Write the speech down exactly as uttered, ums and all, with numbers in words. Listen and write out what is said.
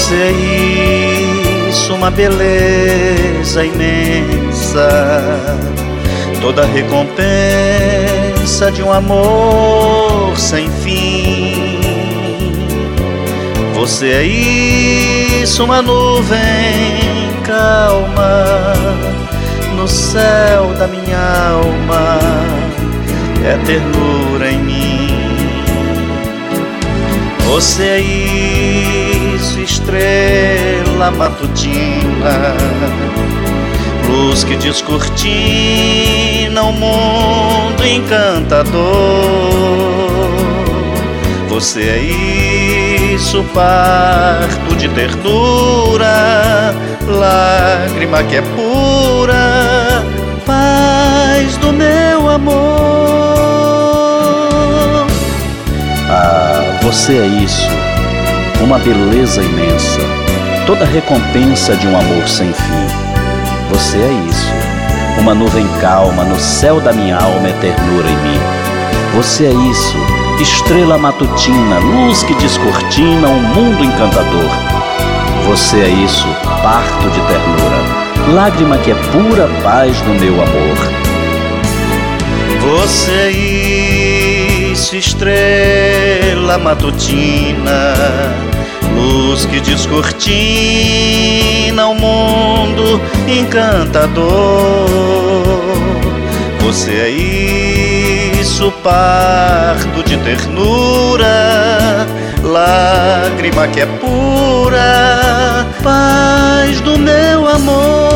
Você é isso, uma beleza imensa, toda recompensa de um amor sem fim. Você é isso, uma nuvem calma no céu da minha alma, é ternura em mim. Você é isso, estrela matutina, luz que descortina um mundo encantador. Você é isso, parto de ternura, lágrima que é pura, paz do meu amor. Ah, você é isso, uma beleza imensa, toda recompensa de um amor sem fim. Você é isso, uma nuvem calma no céu da minha alma, é ternura em mim. Você é isso, estrela matutina, luz que descortina um mundo encantador. Você é isso, parto de ternura, lágrima que é pura paz no meu amor. Você é isso, estrela matutina, luz que descortina um mundo encantador. Você é isso, parto de ternura, lágrima que é pura, paz do meu amor.